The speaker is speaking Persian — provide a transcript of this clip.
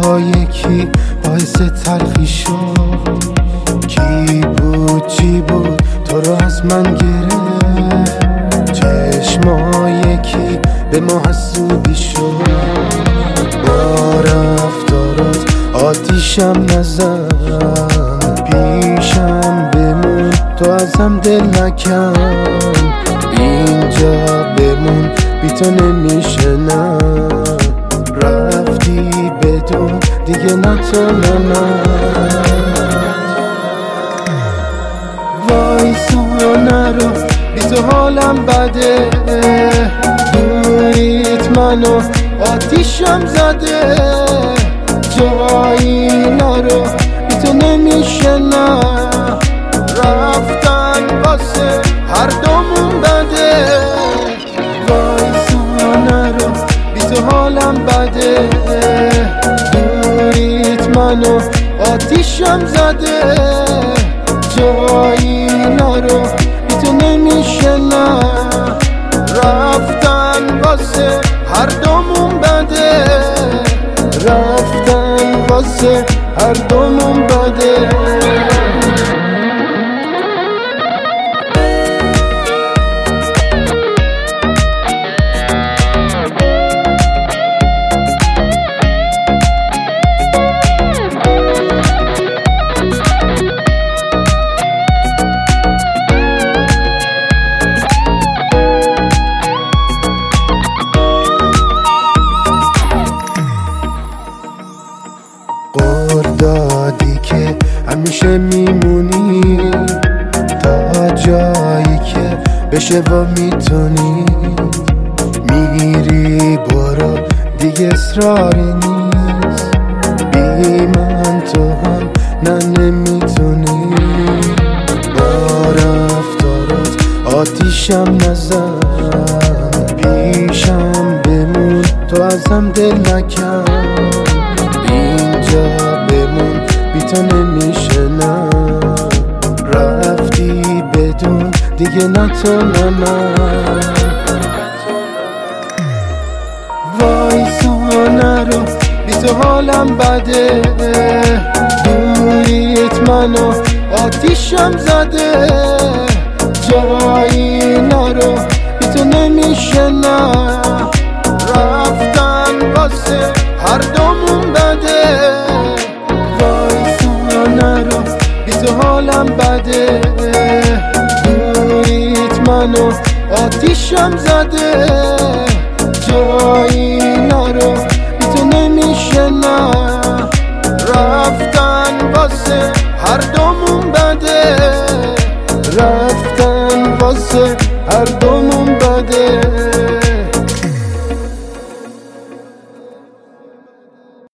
با یکی باعث تلخی شد. کی بود چی بود تو رو از من گرفت، چشما یکی به ما حسودی شد. با رفتارات آتیشم نزن، پیشم بمون تو ازم دل نکن. اینجا بمون بی تو نمیشه نه، رفتی بدون دیگه نه تو نه نه. وایسا نرو بی تو حالم بده، دوریت منو آتیشم زده. جایی نرو بی تو نمیشه نه، رفتن واسه هر دومون بده. وایسا نرو بی تو حالم بده، دوریت منو آتیشم زده. جایی نرو بی تو نمیشه نه، رفتن واسه هر دومون بده. رفتن واسه هر دومون بده. دادی که همیشه میمونی تا جایی که بشه و میتونی. میری برو دیگه اصراری نیست، بی من تو هم نه نمیتونی. با رفتارات آتیشم نزن، پیشم بمون تو ازم دل نکن. اینجا بمون بی تو نمیشه نه، رفتی بدون دیگه نه تو نه نه. وایسا نرو بی تو حالم بده، دوریت منو آتیشم زده. جایی نرو بی تو نمیشه نه، رفتن واسه هر دومون بده. وایسا نرو بی تو حالم بده، دوریت منو آتیشم زده. جایی نرو بی تو نمیشه نه، رفتن واسه هر دومون بده. رفتن واسه هر دومون